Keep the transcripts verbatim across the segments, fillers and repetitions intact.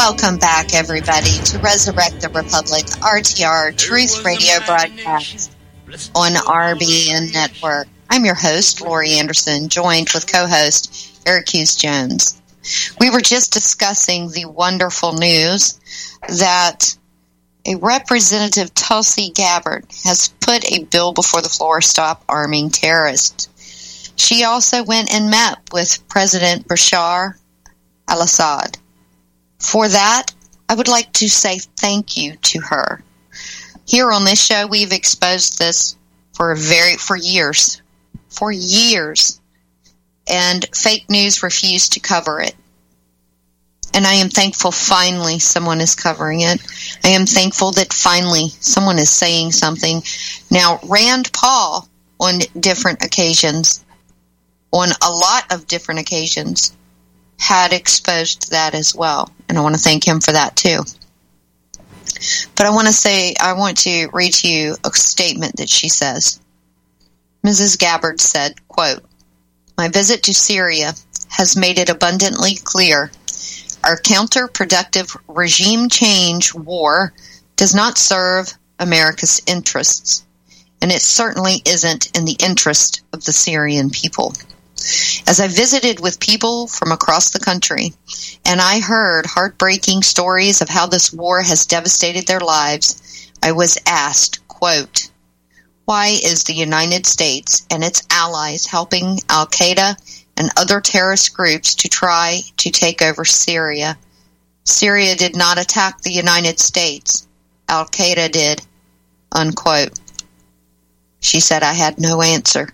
Welcome back, everybody, to Resurrect the Republic, R T R, Truth Radio broadcast on R B N Network. I'm your host, Lori Anderson, joined with co-host Eric Hughes Jones. We were just discussing the wonderful news that a Representative Tulsi Gabbard has put a bill before the floor, Stop Arming Terrorists. She also went and met with President Bashar al-Assad. For that, I would like to say thank you to her. Here on this show, we've exposed this for a very for years, for years, and fake news refused to cover it. And I am thankful finally someone is covering it. I am thankful that finally someone is saying something. Now, Rand Paul, on different occasions, on a lot of different occasions, had exposed that as well. And I want to thank him for that too. But I want to say, I want to read to you a statement that she says. Missus Gabbard said, quote, "My visit to Syria has made it abundantly clear our counterproductive regime change war does not serve America's interests, and it certainly isn't in the interest of the Syrian people. As I visited with people from across the country, and I heard heartbreaking stories of how this war has devastated their lives, I was asked, quote, why is the United States and its allies helping Al-Qaeda and other terrorist groups to try to take over Syria? Syria did not attack the United States. Al-Qaeda did, unquote. She said I had no answer.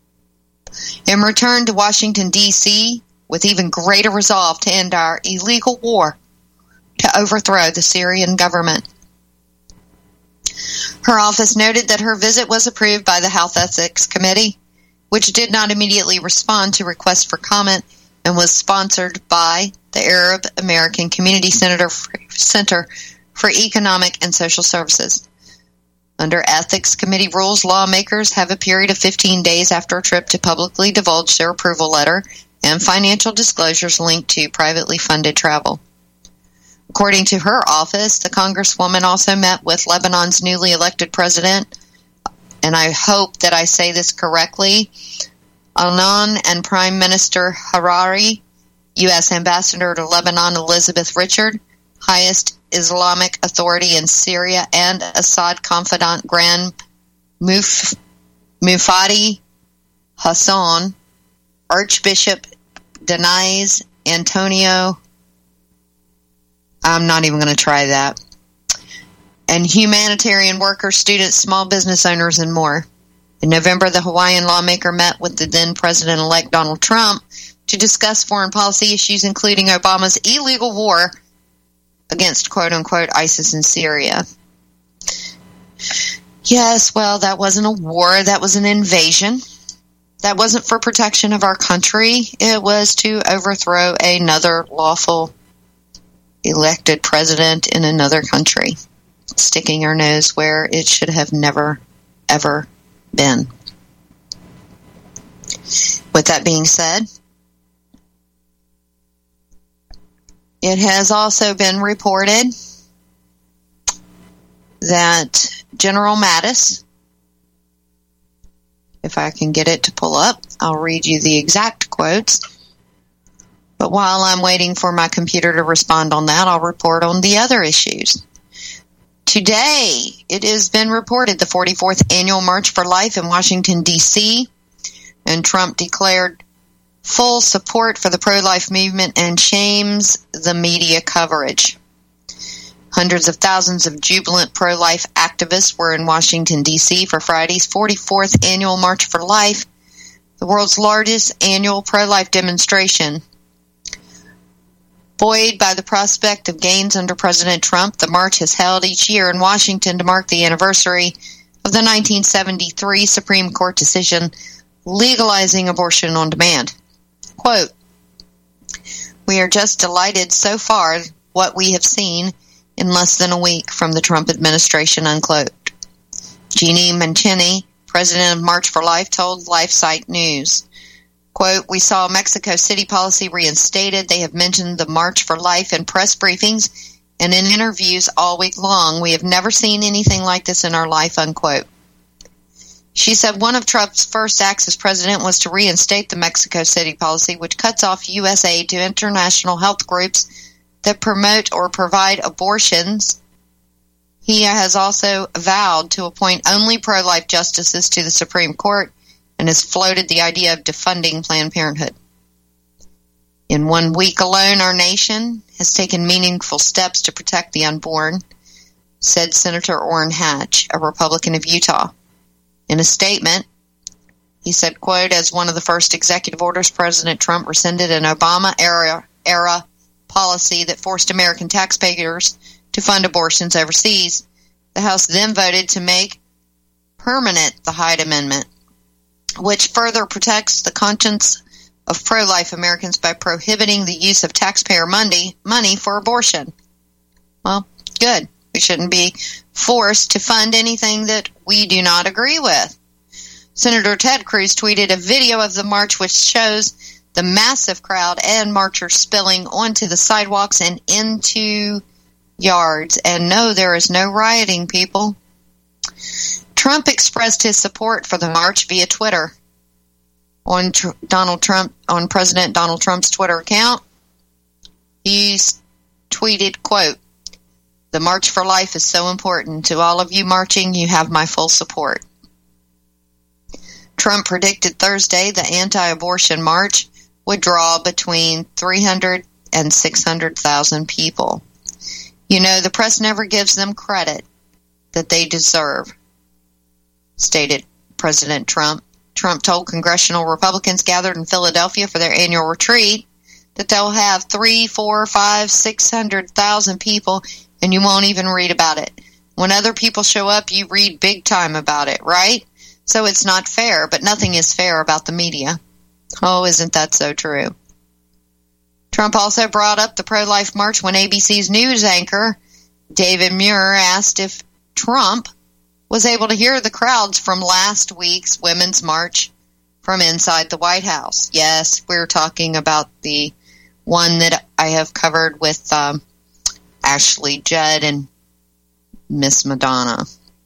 In return to Washington, D C, with even greater resolve to end our illegal war to overthrow the Syrian government. Her office noted that her visit was approved by the Health Ethics Committee, which did not immediately respond to requests for comment and was sponsored by the Arab American Community Center for Economic and Social Services. Under Ethics Committee rules, lawmakers have a period of fifteen days after a trip to publicly divulge their approval letter and financial disclosures linked to privately funded travel. According to her office, the Congresswoman also met with Lebanon's newly elected president, and I hope that I say this correctly, Al-Nan, and Prime Minister Hariri, U S Ambassador to Lebanon Elizabeth Richard, highest Islamic authority in Syria, and Assad confidant Grand Muf- Mufti Hassan, Archbishop Deniz Antonio, I'm not even going to try that, and humanitarian workers, students, small business owners, and more. In November, the Hawaiian lawmaker met with the then President-elect Donald Trump to discuss foreign policy issues, including Obama's illegal war against quote-unquote ISIS in Syria. Yes, well, that wasn't a war. That was an invasion. That wasn't for protection of our country. It was to overthrow another lawful elected president in another country, sticking our nose where it should have never, ever been. With that being said, it has also been reported that General Mattis, if I can get it to pull up, I'll read you the exact quotes. But while I'm waiting for my computer to respond on that, I'll report on the other issues. Today, it has been reported the forty-fourth Annual March for Life in Washington, D C, and Trump declared full support for the pro-life movement and shames the media coverage. Hundreds of thousands of jubilant pro-life activists were in Washington, D C for Friday's forty-fourth Annual March for Life, the world's largest annual pro-life demonstration. Buoyed by the prospect of gains under President Trump, the march is held each year in Washington to mark the anniversary of the nineteen seventy-three Supreme Court decision legalizing abortion on demand. Quote, "We are just delighted so far what we have seen in less than a week from the Trump administration," unquote. Jeannie Mancini, president of March for Life, told LifeSite News, Quote, we saw Mexico City policy reinstated. They have mentioned the March for Life in press briefings and in interviews all week long. We have never seen anything like this in our life, unquote. She said one of Trump's first acts as president was to reinstate the Mexico City policy, which cuts off U S aid to international health groups that promote or provide abortions. He has also vowed to appoint only pro-life justices to the Supreme Court and has floated the idea of defunding Planned Parenthood. In one week alone, our nation has taken meaningful steps to protect the unborn, said Senator Orrin Hatch, a Republican of Utah. In a statement, he said, quote, as one of the first executive orders, President Trump rescinded an Obama-era era policy that forced American taxpayers to fund abortions overseas. The House then voted to make permanent the Hyde Amendment, which further protects the conscience of pro-life Americans by prohibiting the use of taxpayer money, money for abortion. Well, good. We shouldn't be forced to fund anything that we do not agree with. Senator Ted Cruz tweeted a video of the march which shows the massive crowd and marchers spilling onto the sidewalks and into yards. And no, there is no rioting, people. Trump expressed his support for the march via Twitter. On tr- Donald Trump, on President Donald Trump's Twitter account, he tweeted, quote, the March for Life is so important. To all of you marching, you have my full support. Trump predicted Thursday the anti-abortion march would draw between three hundred and six hundred thousand people. You know, the press never gives them credit that they deserve, stated President Trump. Trump told congressional Republicans gathered in Philadelphia for their annual retreat that they'll have three, four, five, six hundred thousand people, and you won't even read about it. When other people show up, you read big time about it, right? So it's not fair, but nothing is fair about the media. Oh, isn't that so true? Trump also brought up the pro-life march when A B C's news anchor David Muir asked if Trump was able to hear the crowds from last week's Women's March from inside the White House. Yes, we're talking about the one that I have covered with um, Ashley Judd and Miss Madonna.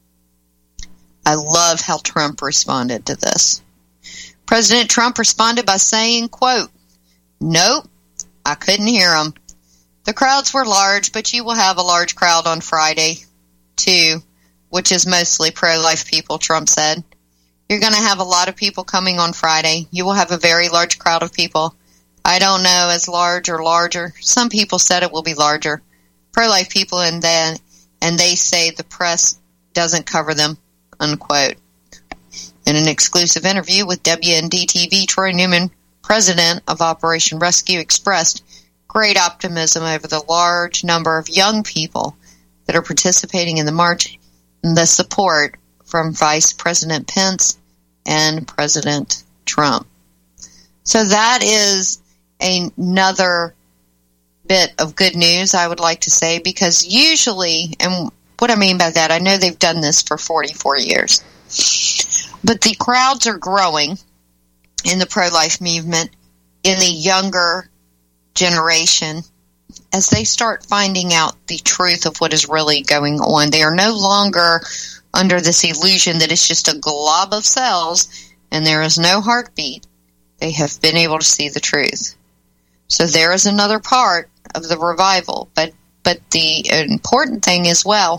I love how Trump responded to this. President Trump responded by saying, quote, nope, I couldn't hear them. The crowds were large, but you will have a large crowd on Friday, too, which is mostly pro-life people, Trump said. You're going to have a lot of people coming on Friday. You will have a very large crowd of people. I don't know, as large or larger. Some people said it will be larger. Pro-life people, and then, and they say the press doesn't cover them, unquote. In an exclusive interview with W N D T V, Troy Newman, president of Operation Rescue, expressed great optimism over the large number of young people that are participating in the march and the support from Vice President Pence and President Trump. So that is another bit of good news, I would like to say, because usually, and what I mean by that, I know they've done this for forty-four years, but the crowds are growing in the pro-life movement in the younger generation as they start finding out the truth of what is really going on. They are no longer under this illusion that it's just a glob of cells and there is no heartbeat. They have been able to see the truth. So there is another part of the revival, but but the important thing as well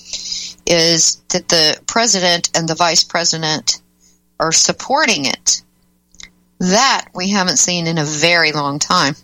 is that the president and the vice president are supporting it. That we haven't seen in a very long time.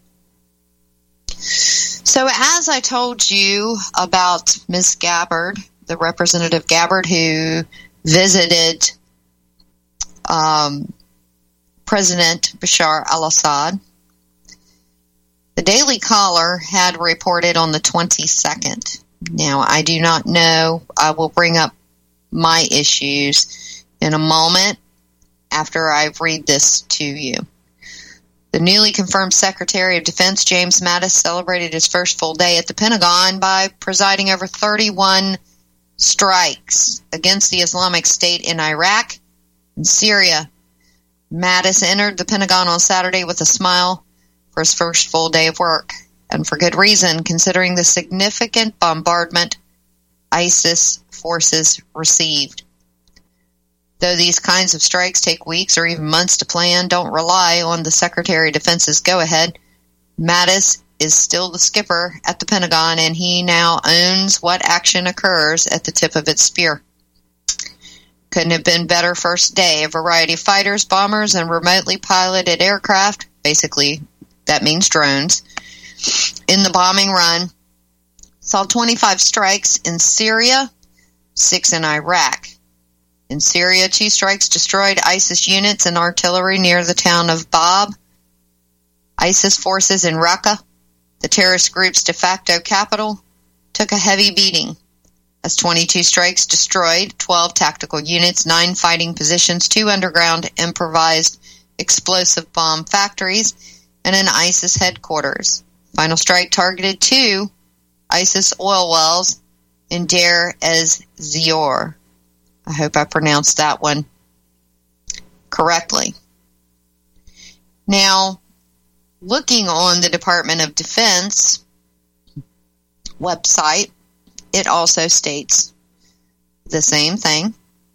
So as I told you about Miz Gabbard, the Representative Gabbard, who visited um, President Bashar al-Assad, the Daily Caller had reported on the twenty-second. Now, I do not know. I will bring up my issues in a moment after I read this to you. The newly confirmed Secretary of Defense, James Mattis, celebrated his first full day at the Pentagon by presiding over thirty-one strikes against the Islamic State in Iraq and Syria. Mattis entered the Pentagon on Saturday with a smile for his first full day of work, and for good reason, considering the significant bombardment ISIS forces received. Though these kinds of strikes take weeks or even months to plan, don't rely on the Secretary of Defense's go-ahead. Mattis is still the skipper at the Pentagon, and he now owns what action occurs at the tip of its spear. Couldn't have been better first day. A variety of fighters, bombers, and remotely piloted aircraft, basically that means drones, in the bombing run. Saw twenty-five strikes in Syria, six in Iraq. In Syria, two strikes destroyed ISIS units and artillery near the town of Bab. ISIS forces in Raqqa, the terrorist group's de facto capital, took a heavy beating as twenty-two strikes destroyed twelve tactical units, nine fighting positions, two underground improvised explosive bomb factories, and an ISIS headquarters. Final strike targeted two ISIS oil wells in Deir ez-Zor. I hope I pronounced that one correctly. Now, looking on the Department of Defense website, it also states the same thing.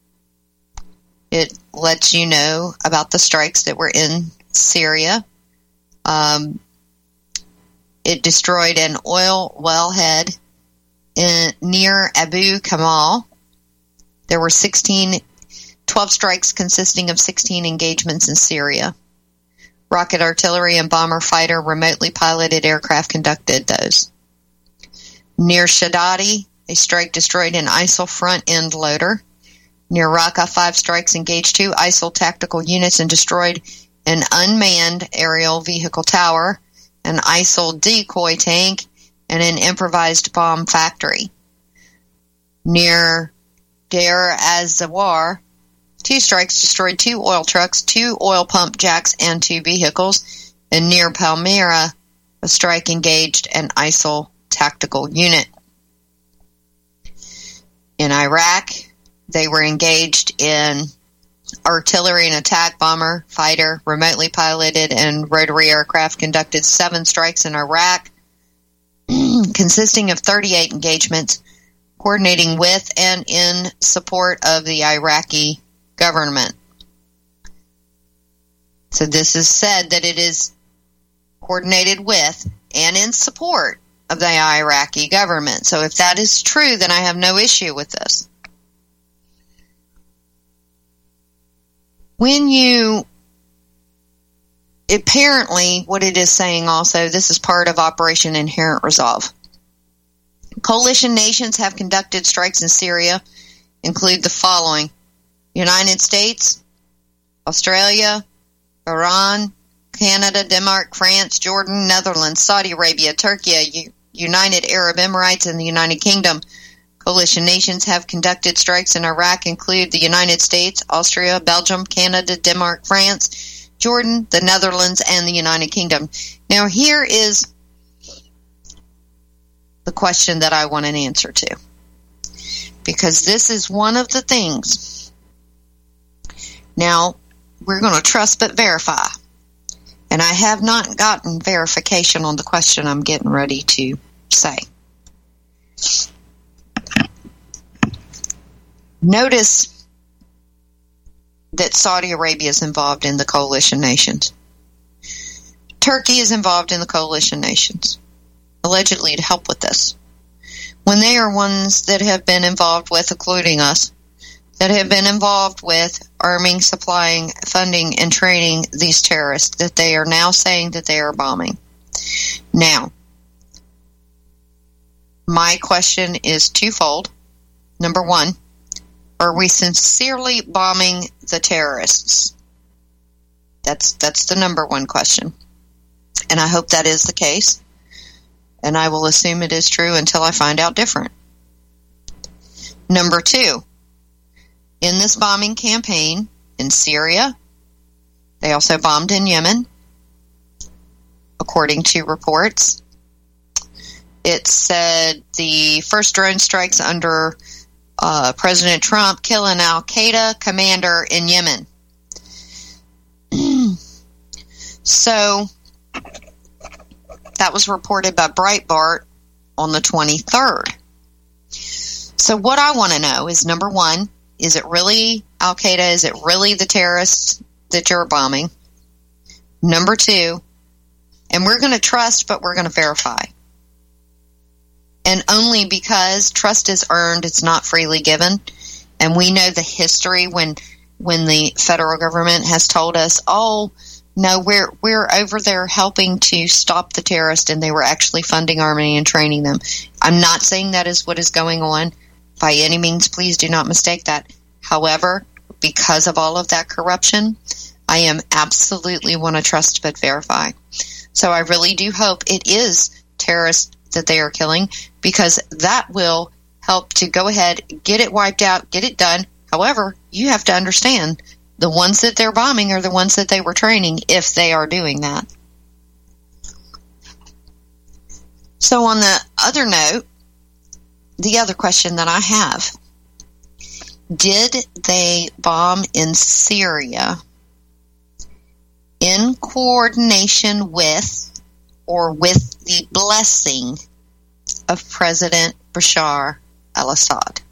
It lets you know about the strikes that were in Syria. Um, it destroyed an oil wellhead in, near Abu Kamal. There were sixteen, twelve strikes consisting of sixteen engagements in Syria. Rocket artillery and bomber fighter remotely piloted aircraft conducted those. Near Shadadi, a strike destroyed an ISIL front-end loader. Near Raqqa, five strikes engaged two ISIL tactical units and destroyed an unmanned aerial vehicle tower, an ISIL decoy tank, and an improvised bomb factory. Near Deir ez-Zor, two strikes destroyed two oil trucks, two oil pump jacks, and two vehicles. And near Palmyra, a strike engaged an ISIL tactical unit. In Iraq, they were engaged in artillery and attack bomber, fighter, remotely piloted, and rotary aircraft conducted seven strikes in Iraq, consisting of thirty-eight engagements, coordinating with and in support of the Iraqi government. So this is said that it is coordinated with and in support of the Iraqi government. So if that is true, then I have no issue with this. When you, apparently what it is saying also, this is part of Operation Inherent Resolve. Coalition nations have conducted strikes in Syria, include the following: United States, Australia, Iran, Canada, Denmark, France, Jordan, Netherlands, Saudi Arabia, Turkey, U- United Arab Emirates, and the United Kingdom. Coalition nations have conducted strikes in Iraq, include the United States, Austria, Belgium, Canada, Denmark, France, Jordan, the Netherlands, and the United Kingdom. Now here is the question that I want an answer to, because this is one of the things. Now, we're going to trust but verify, and I have not gotten verification on the question I'm getting ready to say. Notice that Saudi Arabia is involved in the coalition nations. Turkey is involved in the coalition nations, allegedly to help with this, when they are ones that have been involved with, including us, that have been involved with arming, supplying, funding, and training these terrorists that they are now saying that they are bombing. Now, my question is twofold. Number one, are we sincerely bombing the terrorists? That's that's the number one question. And I hope that is the case. And I will assume it is true until I find out different. Number two, in this bombing campaign in Syria, they also bombed in Yemen, according to reports. It said the first drone strikes under uh, President Trump kill an al-Qaeda commander in Yemen. So that was reported by Breitbart on the twenty-third. So what I want to know is, number one, is it really Al-Qaeda? Is it really the terrorists that you're bombing? Number two, and we're going to trust, but we're going to verify. And only because trust is earned, it's not freely given. And we know the history when when the federal government has told us, oh, no, we're we're over there helping to stop the terrorists, and they were actually funding, arming, and training them. I'm not saying that is what is going on by any means. Please do not mistake that. However, because of all of that corruption, I am absolutely want to trust but verify. So I really do hope it is terrorists that they are killing, because that will help to go ahead, get it wiped out, get it done. However, you have to understand the ones that they're bombing are the ones that they were training, if they are doing that. So on the other note, the other question that I have, did they bomb in Syria in coordination with or with the blessing of President Bashar al-Assad?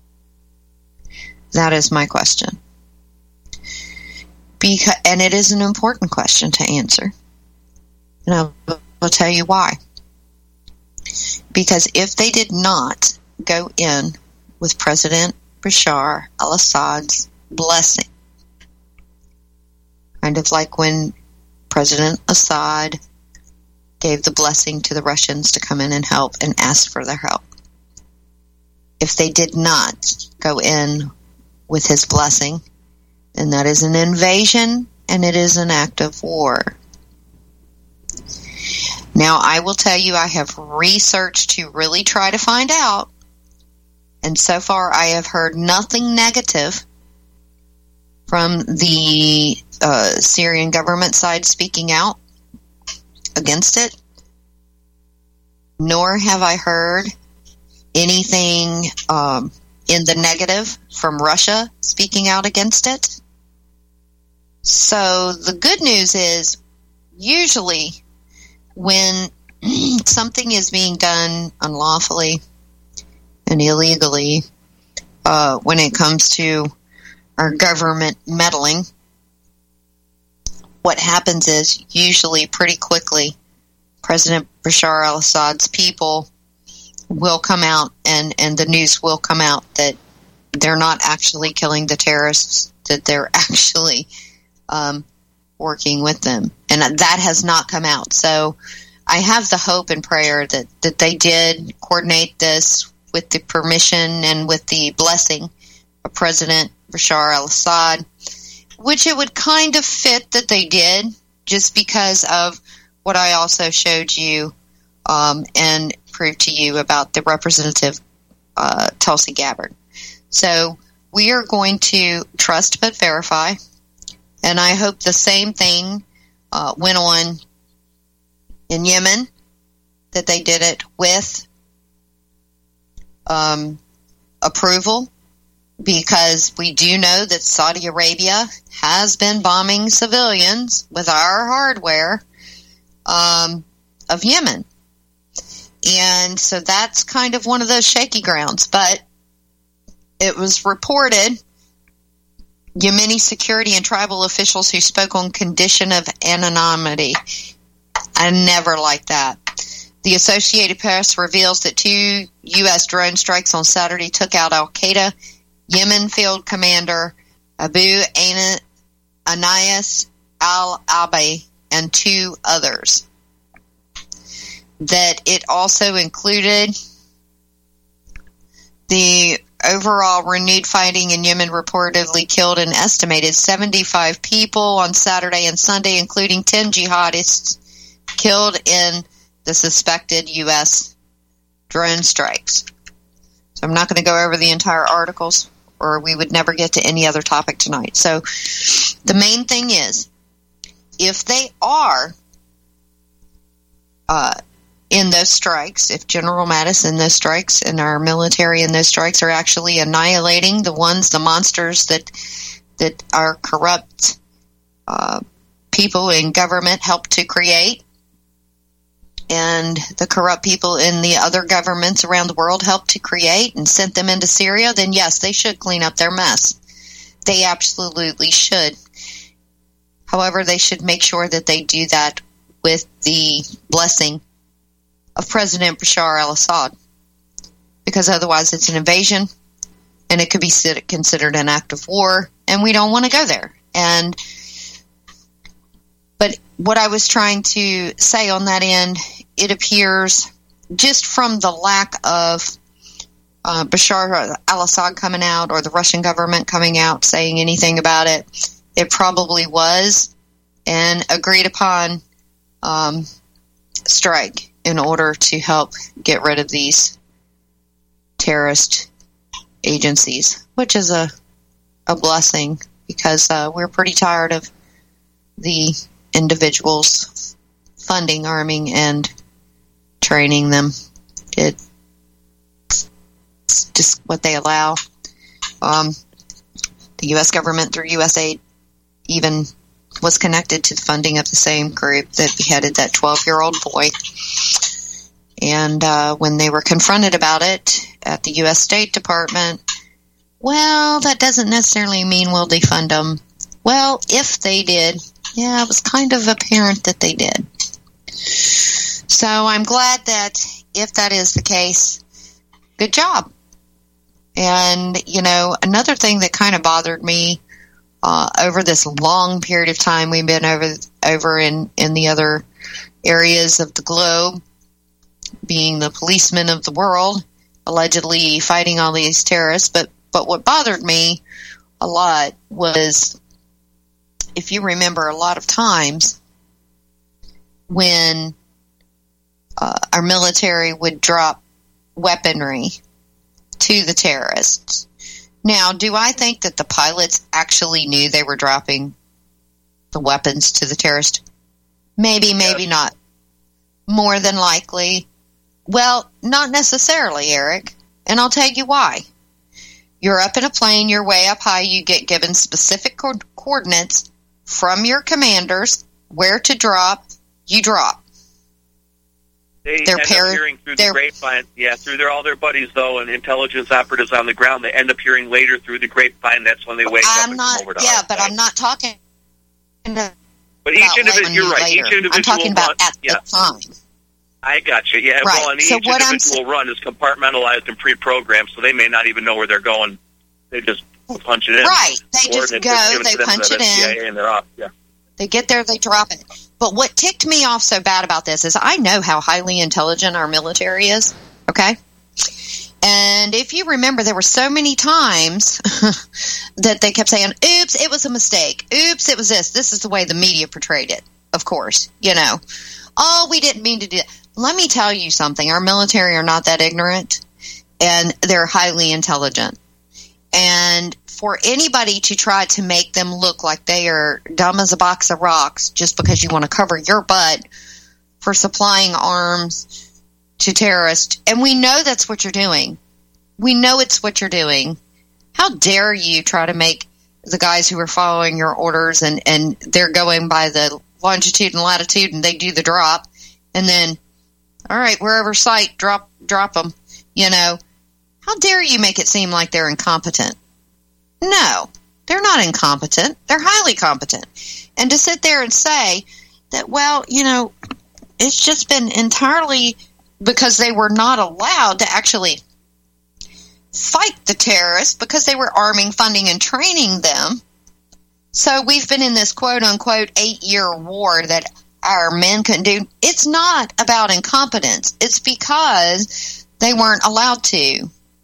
That is my question. Because, and it is an important question to answer. And I will tell you why. Because if they did not go in with President Bashar al-Assad's blessing, kind of like when President Assad gave the blessing to the Russians to come in and help and ask for their help. If they did not go in with his blessing, then that is an invasion and it is an act of war. Now, I will tell you, I have researched to really try to find out, and so far I have heard nothing negative from the uh, Syrian government side speaking out against it, nor have I heard anything um, in the negative from Russia speaking out against it. So the good news is, usually when something is being done unlawfully and illegally, uh, when it comes to our government meddling, what happens is usually pretty quickly President Bashar al-Assad's people will come out, and, and the news will come out that they're not actually killing the terrorists, that they're actually um, working with them. And that has not come out. So I have the hope and prayer that, that they did coordinate this with the permission and with the blessing of President Bashar al-Assad, which it would kind of fit that they did, just because of what I also showed you um, and proved to you about the Representative uh, Tulsi Gabbard. So we are going to trust but verify, and I hope the same thing uh, went on in Yemen, that they did it with um, approval, because we do know that Saudi Arabia has been bombing civilians with our hardware um, of Yemen. And so that's kind of one of those shaky grounds. But it was reported Yemeni security and tribal officials who spoke on condition of anonymity. I never liked that. The Associated Press reveals that two U S drone strikes on Saturday took out Al-Qaeda Yemen field commander Abu Anais al-Abi and two others. That it also included the overall renewed fighting in Yemen reportedly killed an estimated seventy-five people on Saturday and Sunday, including ten jihadists killed in the suspected U S drone strikes. So I'm not going to go over the entire articles, or we would never get to any other topic tonight. So the main thing is, if they are uh, in those strikes, if General Mattis in those strikes and our military in those strikes are actually annihilating the ones, the monsters that that are corrupt uh, people in government helped to create, and the corrupt people in the other governments around the world helped to create and sent them into Syria, then yes, they should clean up their mess. They absolutely should. However, they should make sure that they do that with the blessing of President Bashar al-Assad, because otherwise it's an invasion, and it could be considered an act of war, and we don't want to go there. And but what I was trying to say on that end, it appears just from the lack of uh, Bashar al-Assad coming out or the Russian government coming out saying anything about it, it probably was an agreed upon um, strike in order to help get rid of these terrorist agencies, which is a a blessing, because uh, we're pretty tired of the individuals funding, arming, and training them. It's just what they allow. Um, the U S government, through U S A I D, even was connected to the funding of the same group that beheaded that twelve-year-old boy. And uh, when they were confronted about it at the U S State Department, well, that doesn't necessarily mean we'll defund them. Well, if they did, yeah, it was kind of apparent that they did. So I'm glad that if that is the case, good job. And, you know, another thing that kind of bothered me uh, over this long period of time we've been over over in, in the other areas of the globe, being the policemen of the world, allegedly fighting all these terrorists. But, but what bothered me a lot was, if you remember, a lot of times when uh, our military would drop weaponry to the terrorists. Now, do I think that the pilots actually knew they were dropping the weapons to the terrorists? Maybe, maybe yes. Not. More than likely. Well, not necessarily, Eric. And I'll tell you why. You're up in a plane, you're way up high, you get given specific co- coordinates from your commanders, where to drop, you drop. They they're end par- up hearing through the grapevine, yeah, through their, all their buddies, though, and intelligence operatives on the ground. They end up hearing later through the grapevine. That's when they wake I'm up and not, come over to Yeah, our but side. I'm not talking about But each individual, you're right, later. each individual I'm talking about run, at yeah. the time. I got you, yeah. Right. Well, and so each what individual I'm, run is compartmentalized and pre-programmed, so they may not even know where they're going. They just punch it in. Right. They just go, they punch it in. And they're off, yeah. They get there, they drop it. But what ticked me off so bad about this is I know how highly intelligent our military is, okay? And if you remember, there were so many times that they kept saying, oops, it was a mistake. Oops, it was this. This is the way the media portrayed it, of course, you know. Oh, we didn't mean to do that. Let me tell you something. Our military are not that ignorant, and they're highly intelligent. And for anybody to try to make them look like they are dumb as a box of rocks just because you want to cover your butt for supplying arms to terrorists, and we know that's what you're doing. We know it's what you're doing. How dare you try to make the guys who are following your orders and, and they're going by the longitude and latitude and they do the drop, and then, all right, wherever sight, drop, drop them, you know. How dare you make it seem like they're incompetent? No, they're not incompetent. They're highly competent. And to sit there and say that, well, you know, it's just been entirely because they were not allowed to actually fight the terrorists because they were arming, funding, and training them. So we've been in this quote-unquote eight-year war that our men couldn't do. It's not about incompetence. It's because they weren't allowed to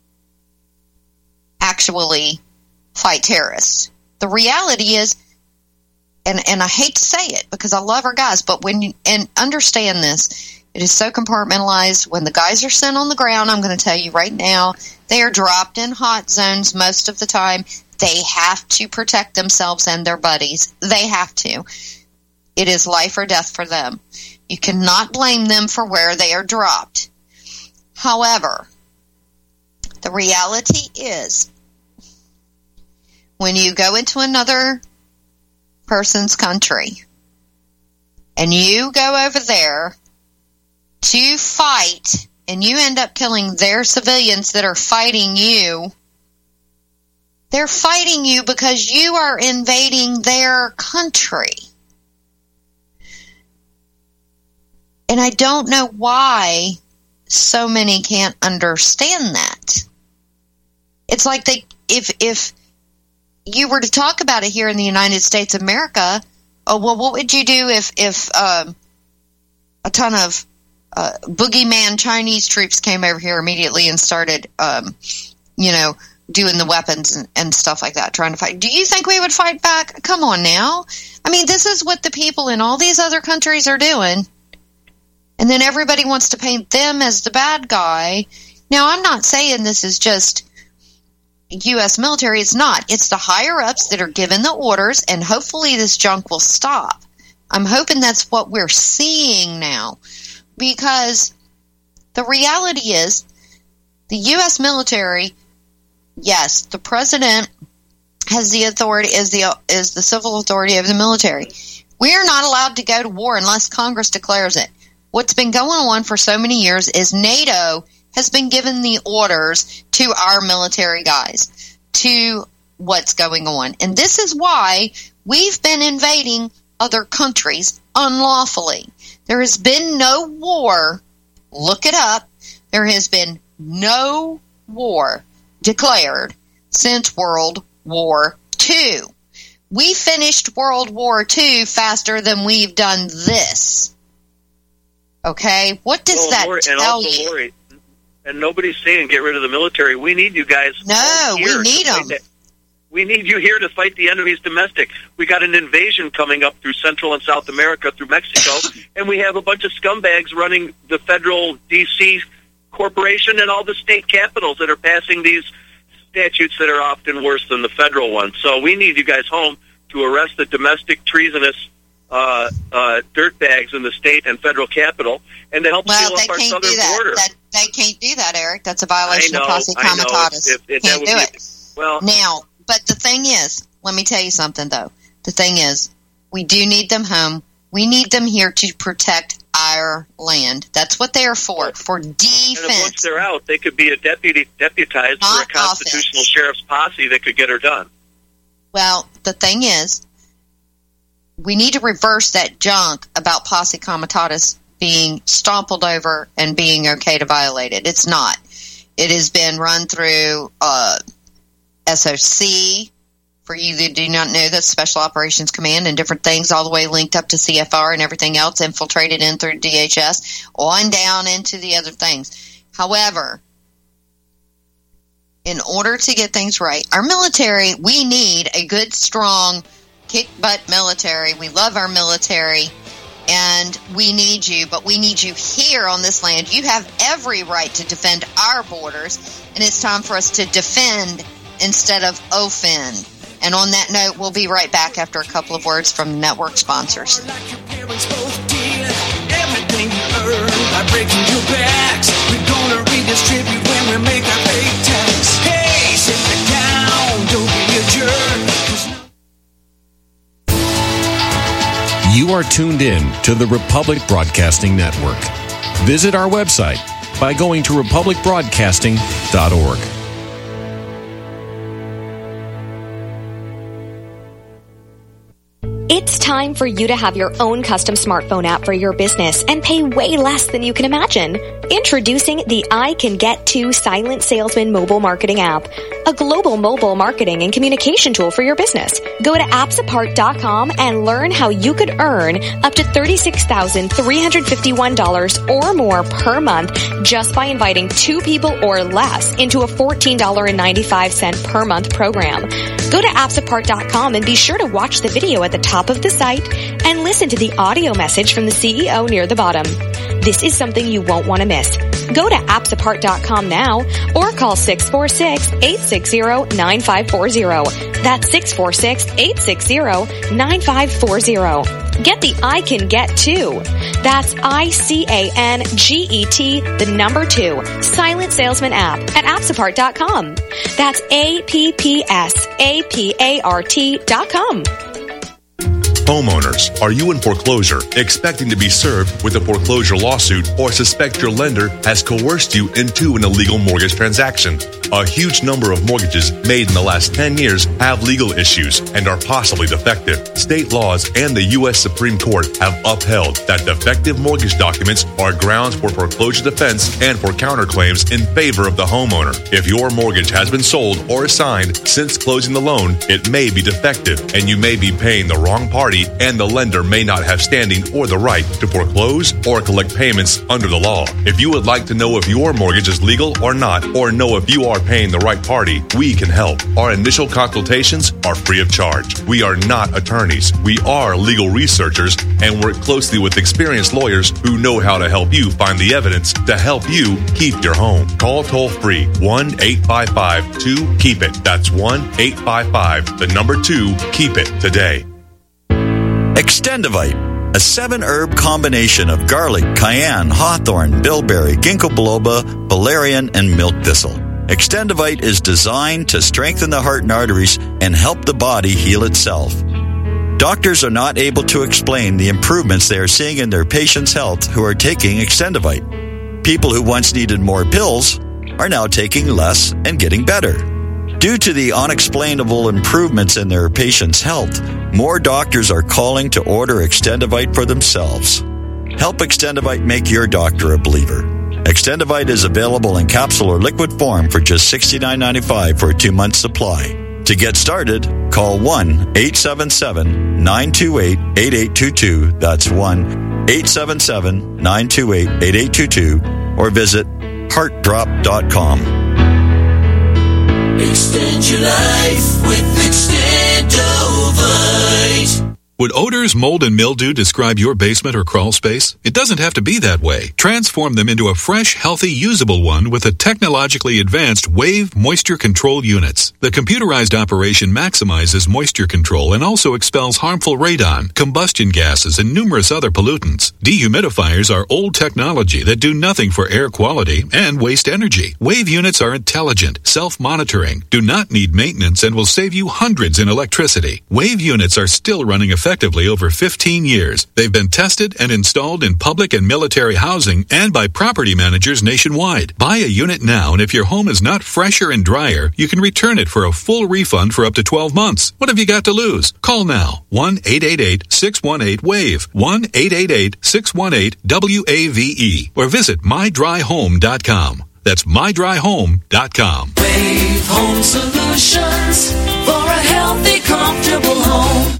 actually fight terrorists. The reality is, and, and I hate to say it because I love our guys, but when you, and understand this, it is so compartmentalized. When the guys are sent on the ground, I'm going to tell you right now, they are dropped in hot zones most of the time. They have to protect themselves and their buddies. They have to. It is life or death for them. You cannot blame them for where they are dropped. However, the reality is, when you go into another person's country and you go over there to fight, and you end up killing their civilians that are fighting you, they're fighting you because you are invading their country. And I don't know why so many can't understand that. It's like they, if if you were to talk about it here in the United States of America, oh, well, what would you do if, if um, a ton of uh, boogeyman Chinese troops came over here immediately and started, um, you know, doing the weapons and, and stuff like that, trying to fight? Do you think we would fight back? Come on now. I mean, this is what the people in all these other countries are doing. And then everybody wants to paint them as the bad guy. Now, I'm not saying this is just U S military. It's not. It's the higher-ups that are given the orders, and hopefully this junk will stop. I'm hoping that's what we're seeing now. Because the reality is, the U S military, yes, the president has the authority, is the is the civil authority of the military. We are not allowed to go to war unless Congress declares it. What's been going on for so many years is NATO has been given the orders to our military guys, to what's going on. And this is why we've been invading other countries unlawfully. There has been no war. Look it up. There has been no war declared since World War Two. We finished World War Two faster than we've done this. Okay, what does well, that Lori, tell and also, you? Lori, and nobody's saying get rid of the military. We need you guys. No, we need them. That. We need you here to fight the enemy's domestic. We got an invasion coming up through Central and South America, through Mexico, and we have a bunch of scumbags running the federal D C corporation and all the state capitals that are passing these statutes that are often worse than the federal ones. So we need you guys home to arrest the domestic treasonous Uh, uh, dirtbags in the state and federal capital, and to help well, seal up our southern that. border. That, they can't do that, Eric. That's a violation know, of posse comitatus. It, it, can't do be, it. Well, now, but the thing is, let me tell you something, though. The thing is, we do need them home. We need them here to protect our land. That's what they are for, for defense. And once they're out, they could be a deputy deputized Not for a constitutional offense. sheriff's posse that could get her done. Well, the thing is, we need to reverse that junk about posse comitatus being stompled over and being okay to violate it. It's not. It has been run through uh, S O C, for you that do not know, that's Special Operations Command, and different things, all the way linked up to C F R and everything else, infiltrated in through D H S, on down into the other things. However, in order to get things right, our military, we need a good, strong, kick-butt military. We love our military, and we need you, but we need you here on this land. You have every right to defend our borders, and it's time for us to defend instead of offend. And on that note, we'll be right back after a couple of words from the network sponsors. Like your parents both did, everything you earned by breaking your backs, we're gonna redistribute when we make our pay tax. Hey, sit down, don't be a jerk. You are tuned in to the Republic Broadcasting Network. Visit our website by going to republic broadcasting dot org. It's time for you to have your own custom smartphone app for your business and pay way less than you can imagine. Introducing the I Can Get To Silent Salesman mobile marketing app, a global mobile marketing and communication tool for your business. Go to apps apart dot com and learn how you could earn up to thirty-six thousand three hundred fifty-one dollars or more per month just by inviting two people or less into a fourteen dollars and ninety-five cents per month program. Go to apps apart dot com and be sure to watch the video at the top of the site and listen to the audio message from the C E O near the bottom. This is something you won't want to miss. Go to apps apart dot com now or call six four six, eight six zero, nine five four zero. That's six four six, eight six zero, nine five four zero. Get the I Can Get To. That's I C A N G E T, the number two, Silent Salesman app at apps apart dot com. That's A P P S A P A R T dot com. Homeowners, are you in foreclosure, expecting to be served with a foreclosure lawsuit, or suspect your lender has coerced you into an illegal mortgage transaction? A huge number of mortgages made in the last ten years have legal issues and are possibly defective. State laws and the U S Supreme Court have upheld that defective mortgage documents are grounds for foreclosure defense and for counterclaims in favor of the homeowner. If your mortgage has been sold or assigned since closing the loan, it may be defective and you may be paying the wrong party, and the lender may not have standing or the right to foreclose or collect payments under the law. If you would like to know if your mortgage is legal or not, or know if you are paying the right party, we can help. Our initial consultations are free of charge. We are not attorneys. We are legal researchers and work closely with experienced lawyers who know how to help you find the evidence to help you keep your home. Call toll free one eight five five two keep it. That's one eight five five, the number two, keep it today. Extendivite, a seven-herb combination of garlic, cayenne, hawthorn, bilberry, ginkgo biloba, valerian, and milk thistle. Extendivite is designed to strengthen the heart and arteries and help the body heal itself. Doctors are not able to explain the improvements they are seeing in their patients' health who are taking Extendivite. People who once needed more pills are now taking less and getting better. Due to the unexplainable improvements in their patients' health, more doctors are calling to order Extendivite for themselves. Help Extendivite make your doctor a believer. Extendivite is available in capsule or liquid form for just sixty-nine ninety-five for a two-month supply. To get started, call one eight seven seven nine two eight eight eight two two. That's one eight seven seven nine two eight eight eight two two, or visit heart drop dot com. Extend your life with Extendovite. Would odors, mold, and mildew describe your basement or crawl space? It doesn't have to be that way. Transform them into a fresh, healthy, usable one with the technologically advanced Wave Moisture Control Units. The computerized operation maximizes moisture control and also expels harmful radon, combustion gases, and numerous other pollutants. Dehumidifiers are old technology that do nothing for air quality and waste energy. Wave units are intelligent, self-monitoring, do not need maintenance, and will save you hundreds in electricity. Wave units are still running effectively over fifteen years. They've been tested and installed in public and military housing and by property managers nationwide. Buy a unit now, and if your home is not fresher and drier, you can return it for a full refund for up to twelve months. What have you got to lose? Call now. one eight eight eight six one eight WAVE. one eight eight eight six one eight W A V E. Or visit my dry home dot com. That's my dry home dot com. Wave Home Solutions for a healthy, comfortable home.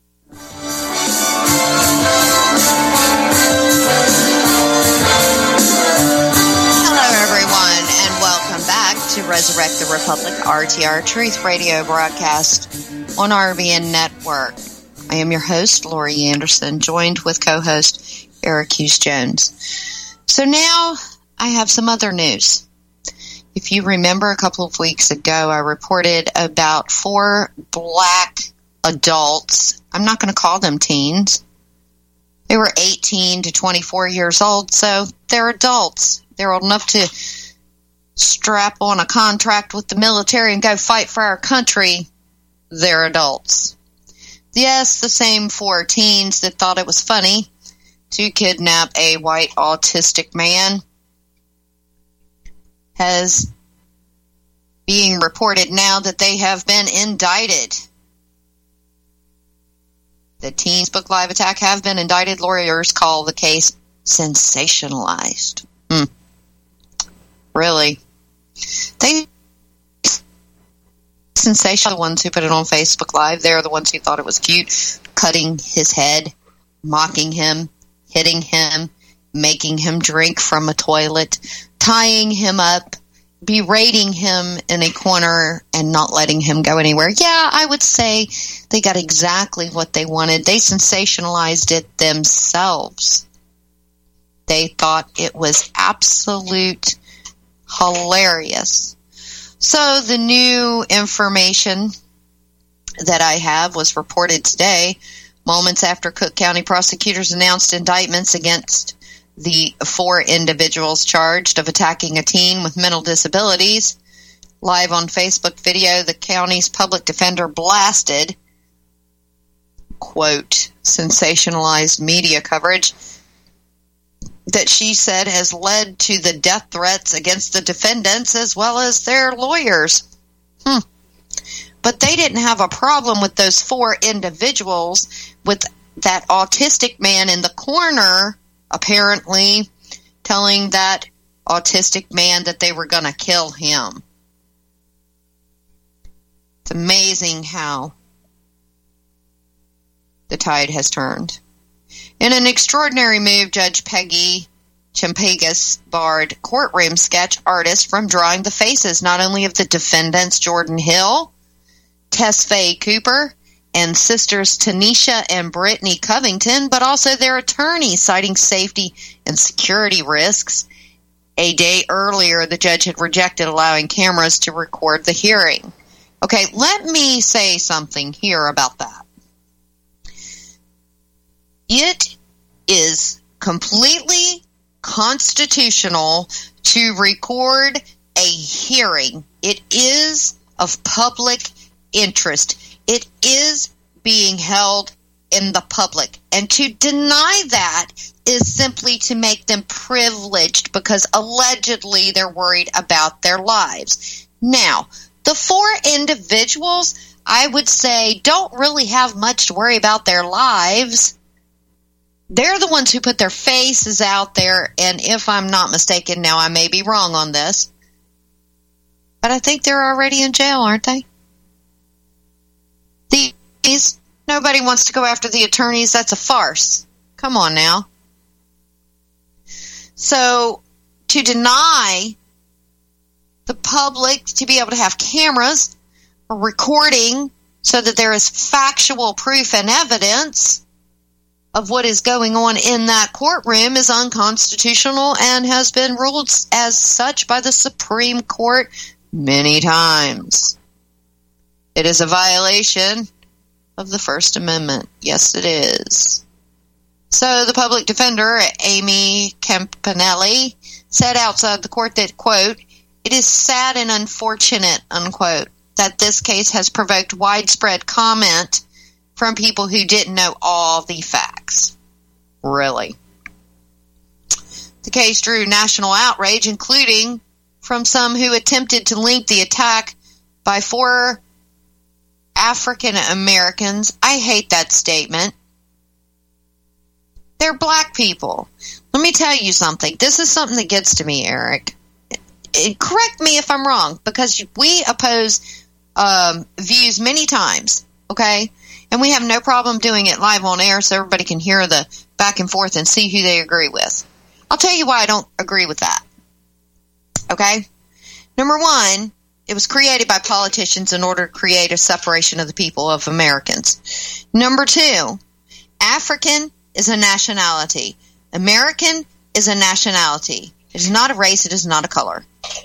To Resurrect the Republic, R T R Truth Radio broadcast on R B N Network. I am your host, Lori Anderson, joined with co-host Eric Hughes Jones. So now I have some other news. If you remember, a couple of weeks ago, I reported about four black adults. I'm not going to call them teens. They were eighteen to twenty-four years old, so they're adults. They're old enough to strap on a contract with the military and go fight for our country. They're adults. Yes, the same four teens that thought it was funny to kidnap a white autistic man has being reported now that they have been indicted. The Teens Book Live attack have been indicted. Lawyers call the case sensationalized. Hmm. Really? They sensational the ones who put it on Facebook Live. They're the ones who thought it was cute, cutting his head, mocking him, hitting him, making him drink from a toilet, tying him up, berating him in a corner and not letting him go anywhere. Yeah, I would say they got exactly what they wanted. They sensationalized it themselves. They thought it was absolute hilarious. So the new information that I have was reported today, moments after Cook County prosecutors announced indictments against the four individuals charged of attacking a teen with mental disabilities. Live on Facebook video, the county's public defender blasted, quote, sensationalized media coverage that she said has led to the death threats against the defendants as well as their lawyers. Hmm. But they didn't have a problem with those four individuals, with that autistic man in the corner apparently telling that autistic man that they were going to kill him. It's amazing how the tide has turned. In an extraordinary move, Judge Peggy Champagas barred courtroom sketch artists from drawing the faces not only of the defendants Jordan Hill, Tess Faye Cooper, and sisters Tanisha and Brittany Covington, but also their attorneys, citing safety and security risks. A day earlier, the judge had rejected allowing cameras to record the hearing. Okay, let me say something here about that. It is completely constitutional to record a hearing. It is of public interest. It is being held in the public. And to deny that is simply to make them privileged because allegedly they're worried about their lives. Now, the four individuals, I would say, don't really have much to worry about their lives. They're the ones who put their faces out there, and if I'm not mistaken, now I may be wrong on this, but I think they're already in jail, aren't they? These, nobody wants to go after the attorneys. That's a farce. Come on now. So, to deny the public to be able to have cameras or recording so that there is factual proof and evidence of what is going on in that courtroom is unconstitutional and has been ruled as such by the Supreme Court many times. It is a violation of the First Amendment. Yes, it is. So the public defender, Amy Campanelli, said outside the court that, quote, "It is sad and unfortunate," unquote, that this case has provoked widespread comment from people who didn't know all the facts. Really. The case drew national outrage, including from some who attempted to link the attack by four African Americans. I hate that statement. They're black people. Let me tell you something. This is something that gets to me, Eric. Correct me if I'm wrong, because we oppose um, views many times, okay? And we have no problem doing it live on air so everybody can hear the back and forth and see who they agree with. I'll tell you why I don't agree with that. Okay? Number one, it was created by politicians in order to create a separation of the people of Americans. Number two, African is a nationality. American is a nationality. It is not a race. It is not a color.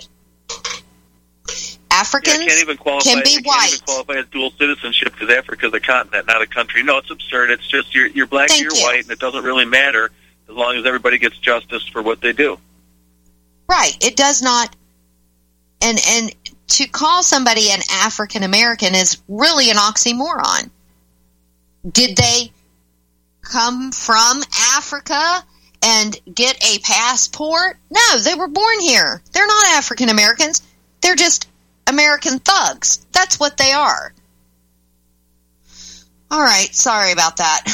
Africans yeah, can't even qualify, can be can't white. Even qualify as dual citizenship because Africa is a continent, not a country. No, it's absurd. It's just you're, you're black Thank or you're you. white, and it doesn't really matter as long as everybody gets justice for what they do. Right. It does not. And and to call somebody an African American is really an oxymoron. Did they come from Africa and get a passport? No, they were born here. They're not African Americans. They're just American thugs. That's what they are. All right, sorry about that.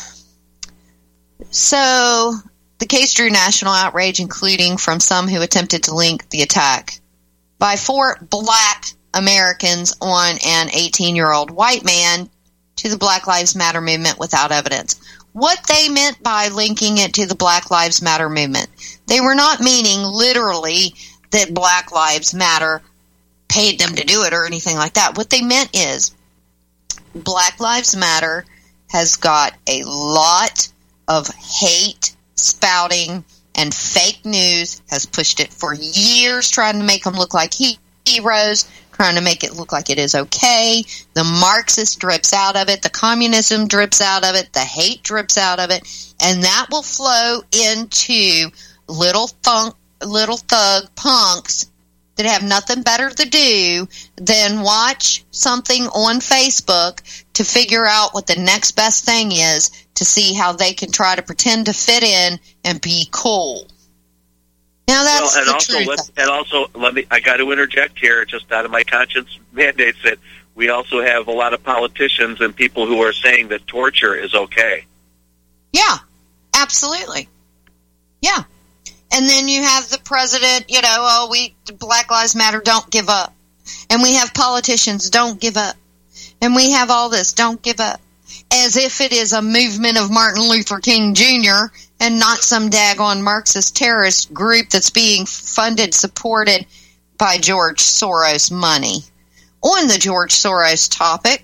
So, the case drew national outrage, including from some who attempted to link the attack by four black Americans on an eighteen-year-old white man to the Black Lives Matter movement without evidence. What they meant by linking it to the Black Lives Matter movement, they were not meaning literally that Black Lives Matter paid them to do it or anything like that. What they meant is Black Lives Matter has got a lot of hate spouting and fake news, has pushed it for years, trying to make them look like he- heroes, trying to make it look like it is okay. The Marxist drips out of it, the communism drips out of it, the hate drips out of it, and that will flow into little thunk, little thug punks that have nothing better to do than watch something on Facebook to figure out what the next best thing is to to see how they can try to pretend to fit in and be cool. Now that's well, and the also, truth. let, and also, let me. I got to interject here, just out of my conscience mandates that we also have a lot of politicians and people who are saying that torture is okay. Yeah, absolutely. Yeah. And then you have the president, you know, oh, we, Black Lives Matter, don't give up. And we have politicians, don't give up. And we have all this, don't give up. As if it is a movement of Martin Luther King Junior and not some daggone Marxist terrorist group that's being funded, supported by George Soros money. On the George Soros topic,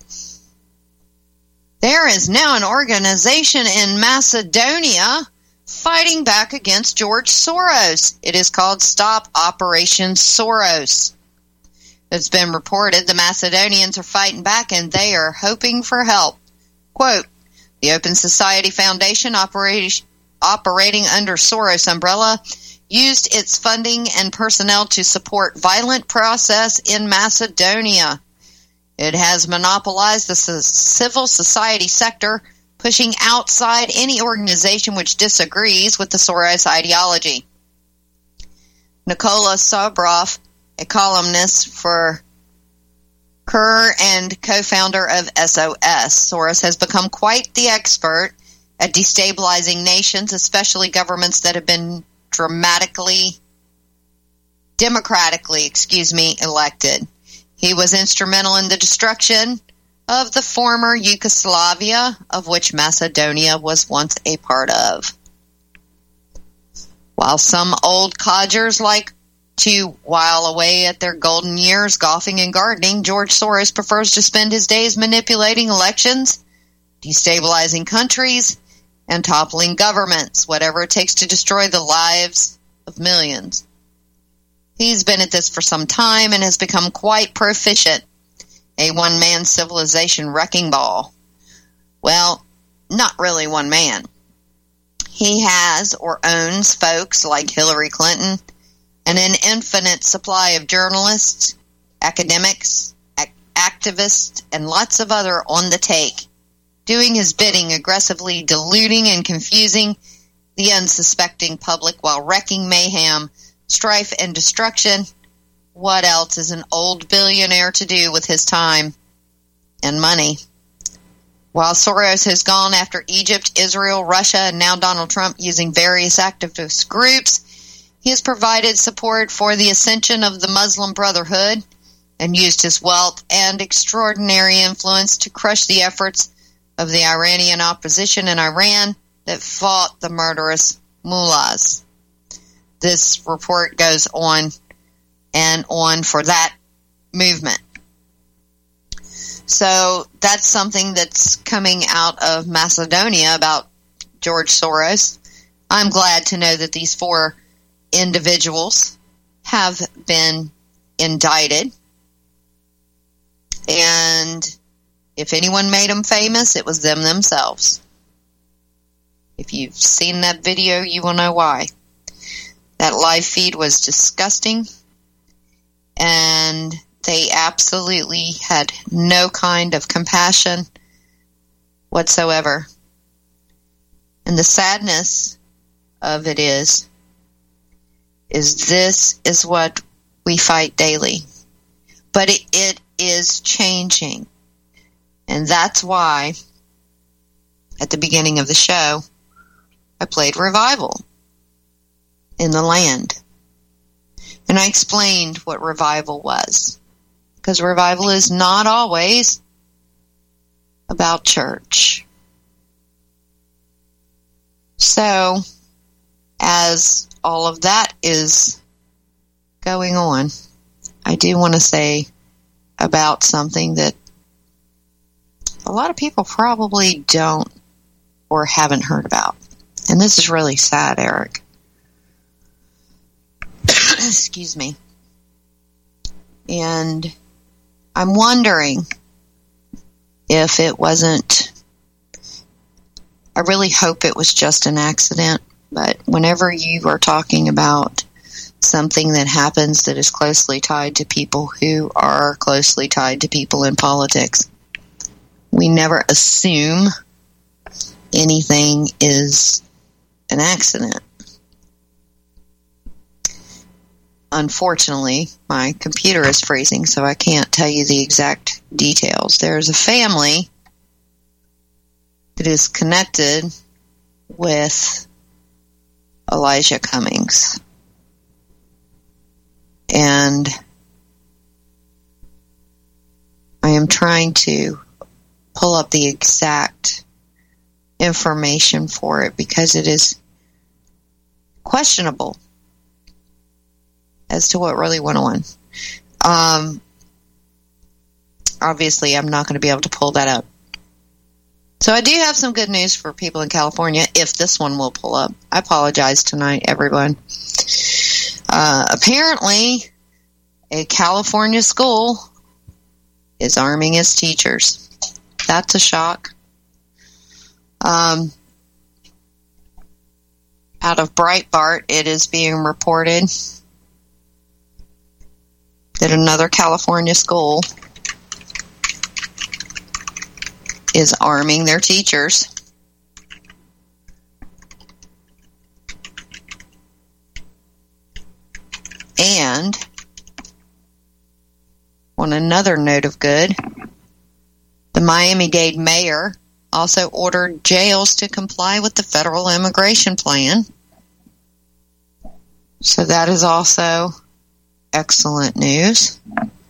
there is now an organization in Macedonia fighting back against George Soros. It is called Stop Operation Soros. It's been reported the Macedonians are fighting back and they are hoping for help. Quote, the Open Society Foundation operat- operating under Soros umbrella used its funding and personnel to support violent process in Macedonia. It has monopolized the civil society sector, pushing outside any organization which disagrees with the Soros ideology. Nikola Sobrov, a columnist for Kerr and co-founder of S O S, Soros has become quite the expert at destabilizing nations, especially governments that have been dramatically, democratically, excuse me, elected. He was instrumental in the destruction of the former Yugoslavia, of which Macedonia was once a part of. While some old codgers like to while away at their golden years golfing and gardening, George Soros prefers to spend his days manipulating elections, destabilizing countries, and toppling governments, whatever it takes to destroy the lives of millions. He's been at this for some time and has become quite proficient, a one-man civilization wrecking ball. Well, not really one man. He has or owns folks like Hillary Clinton and an infinite supply of journalists, academics, ac- activists, and lots of other on the take, doing his bidding, aggressively deluding and confusing the unsuspecting public while wrecking mayhem, strife, and destruction. What else is an old billionaire to do with his time and money? While Soros has gone after Egypt, Israel, Russia, and now Donald Trump using various activist groups, he has provided support for the ascension of the Muslim Brotherhood and used his wealth and extraordinary influence to crush the efforts of the Iranian opposition in Iran that fought the murderous mullahs. This report goes on and on for that movement. So that's something that's coming out of Macedonia about George Soros. I'm glad to know that these four individuals have been indicted. And if anyone made them famous, it was them themselves. If you've seen that video, you will know why. That live feed was disgusting, and they absolutely had no kind of compassion whatsoever. And the sadness of it is, is this is what we fight daily. But it, it is changing. And that's why, at the beginning of the show, I played Revival in the Land. And I explained what revival was. Because revival is not always about church. So, as all of that is going on, I do want to say about something that a lot of people probably don't or haven't heard about. And this is really sad, Eric. Excuse me. And I'm wondering if it wasn't, I really hope it was just an accident, but whenever you are talking about something that happens that is closely tied to people who are closely tied to people in politics, we never assume anything is an accident. Unfortunately, my computer is freezing, so I can't tell you the exact details. There's a family that is connected with Elijah Cummings. And I am trying to pull up the exact information for it because it is questionable as to what really went on. Um, obviously, I'm not going to be able to pull that up. So I do have some good news for people in California, if this one will pull up. I apologize tonight, everyone. Uh, apparently, a California school is arming its teachers. That's a shock. Um, out of Breitbart, it is being reported that another California school is arming their teachers. And on another note of good, the Miami-Dade mayor also ordered jails to comply with the federal immigration plan. So that is also excellent news.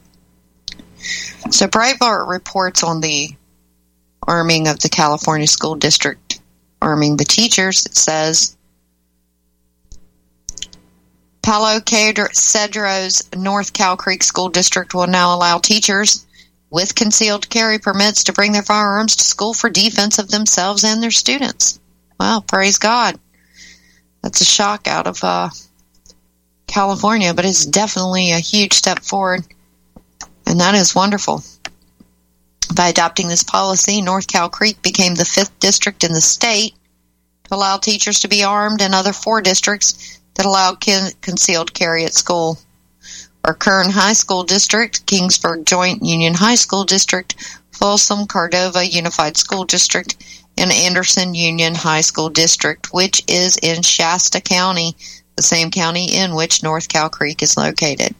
So Breitbart reports on the arming of the California school district, arming the teachers. It says, Palo Cedro's North Cow Creek School District will now allow teachers with concealed carry permits to bring their firearms to school for defense of themselves and their students. Well, praise God. That's a shock out of uh, California, but it's definitely a huge step forward, and that is wonderful. By adopting this policy, North Cow Creek became the fifth district in the state to allow teachers to be armed, and other four districts that allow con- concealed carry at school. Our Kern High School District, Kingsburg Joint Union High School District, Folsom Cordova Unified School District, and Anderson Union High School District, which is in Shasta County, the same county in which North Cow Creek is located.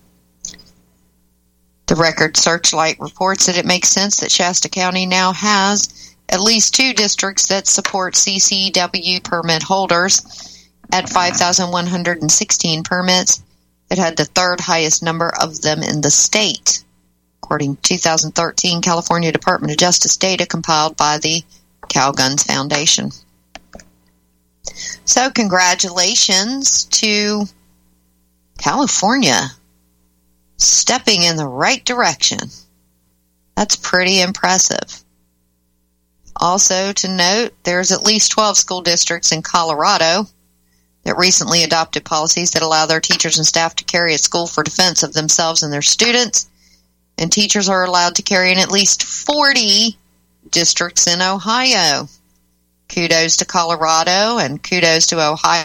The Record Searchlight reports that it makes sense that Shasta County now has at least two districts that support C C W permit holders. At five thousand one hundred sixteen permits, it had the third highest number of them in the state, according to two thousand thirteen California Department of Justice data compiled by the Cal Guns Foundation. So congratulations to California stepping in the right direction. That's pretty impressive. Also to note, there's at least twelve school districts in Colorado that recently adopted policies that allow their teachers and staff to carry at school for defense of themselves and their students. And teachers are allowed to carry in at least forty districts in Ohio. Kudos to Colorado and kudos to Ohio.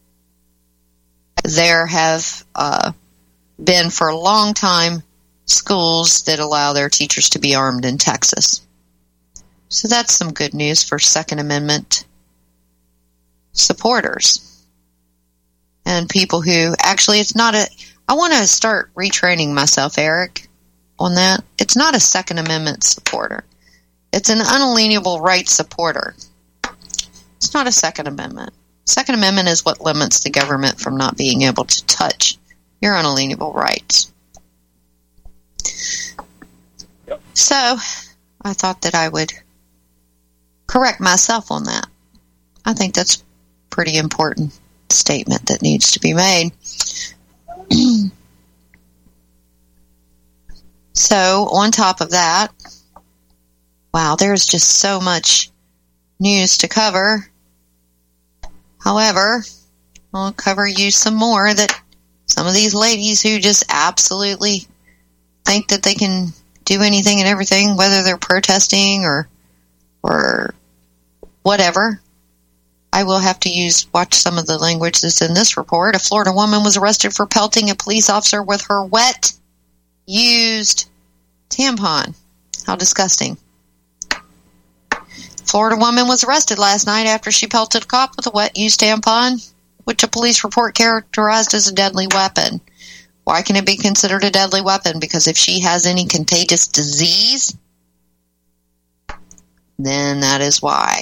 There have uh, been for a long time schools that allow their teachers to be armed in Texas. So that's some good news for Second Amendment supporters. And people who, actually, it's not a, I want to start retraining myself, Eric, on that. It's not a Second Amendment supporter. It's an unalienable rights supporter. It's not a Second Amendment. Second Amendment is what limits the government from not being able to touch your unalienable rights. Yep. So, I thought that I would correct myself on that. I think that's a pretty important statement that needs to be made. So, on top of that, wow, there's just so much news to cover. However, I'll cover you some more that some of these ladies who just absolutely think that they can do anything and everything, whether they're protesting or or whatever. I will have to use watch some of the language that's in this report. A Florida woman was arrested for pelting a police officer with her wet, used tampon. How disgusting. Florida woman was arrested last night after she pelted a cop with a wet-used tampon, which a police report characterized as a deadly weapon. Why can it be considered a deadly weapon? Because if she has any contagious disease, then that is why.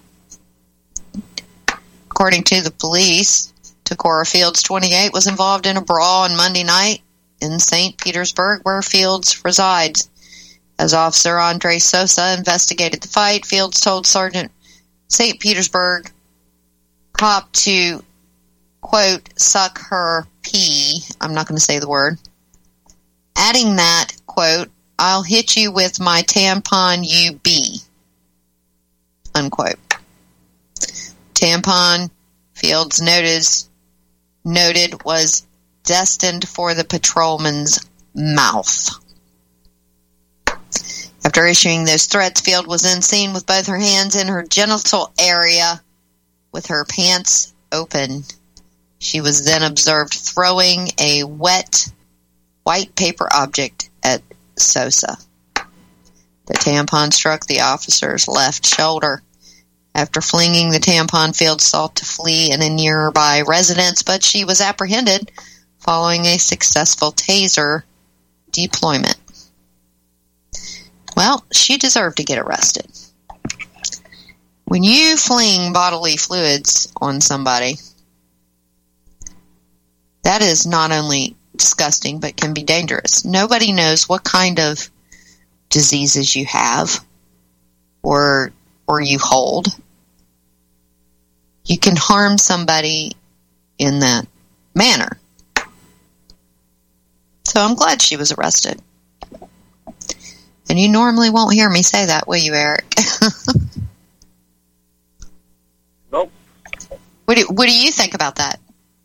According to the police, Takora Fields, twenty-eight, was involved in a brawl on Monday night in Saint Petersburg, where Fields resides. As Officer Andre Sosa investigated the fight, Fields told Sergeant Saint Petersburg cop to, quote, suck her pee. I'm not going to say the word. Adding that, quote, I'll hit you with my tampon, you be, unquote. Tampon, Fields noticed, noted, was destined for the patrolman's mouth. After issuing those threats, Field was then seen with both her hands in her genital area with her pants open. She was then observed throwing a wet white paper object at Sosa. The tampon struck the officer's left shoulder. After flinging the tampon, Field sought to flee in a nearby residence, but she was apprehended following a successful taser deployment. Well, she deserved to get arrested. When you fling bodily fluids on somebody, that is not only disgusting, but can be dangerous. Nobody knows what kind of diseases you have or or you hold. You can harm somebody in that manner. So I'm glad she was arrested. And you normally won't hear me say that, will you, Eric? Nope. What do, what do you think about that?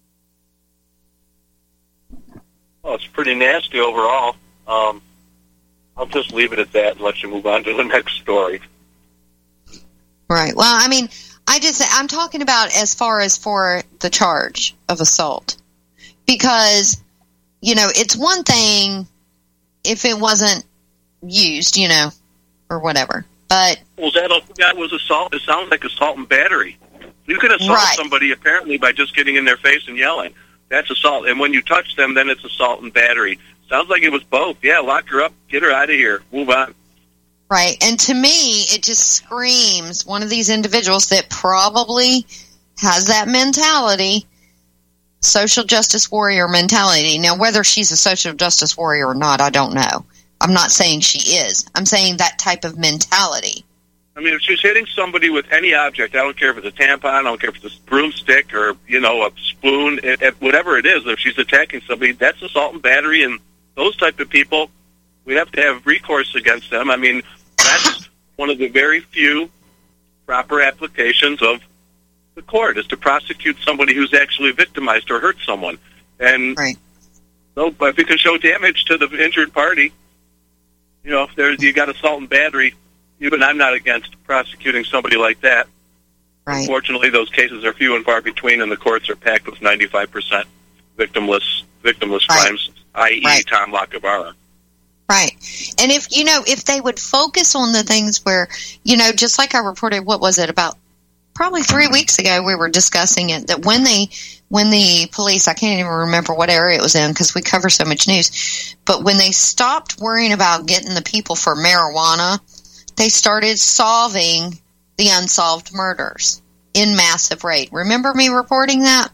Well, it's pretty nasty overall. Um, I'll just leave it at that and let you move on to the next story. Right. Well, I mean, I just, I'm talking about as far as for the charge of assault. Because, you know, it's one thing if it wasn't used, you know, or whatever. But well, that that was assault. It sounds like assault and battery. You can assault right. somebody apparently by just getting in their face and yelling. That's assault. And when you touch them, then it's assault and battery. Sounds like it was both. Yeah, lock her up, get her out of here, move on. Right. And to me, it just screams one of these individuals that probably has that mentality, social justice warrior mentality. Now, whether she's a social justice warrior or not, I don't know. I'm not saying she is. I'm saying that type of mentality. I mean, if she's hitting somebody with any object, I don't care if it's a tampon, I don't care if it's a broomstick or, you know, a spoon, it, it, whatever it is, if she's attacking somebody, that's assault and battery, and those type of people, we have to have recourse against them. I mean, that's one of the very few proper applications of the court, is to prosecute somebody who's actually victimized or hurt someone. And right. so if you can show damage to the injured party, you know, if there's, you got assault and battery, even I'm not against prosecuting somebody like that. Right. Unfortunately, those cases are few and far between, and the courts are packed with ninety-five percent victimless victimless right. crimes, that is. Right. Tom Lacavara. Right. And if, you know, if they would focus on the things where, you know, just like I reported, what was it, about probably three weeks ago, we were discussing it, that when they, when the police, I can't even remember what area it was in because we cover so much news, but when they stopped worrying about getting the people for marijuana, they started solving the unsolved murders in massive rate. Remember me reporting that?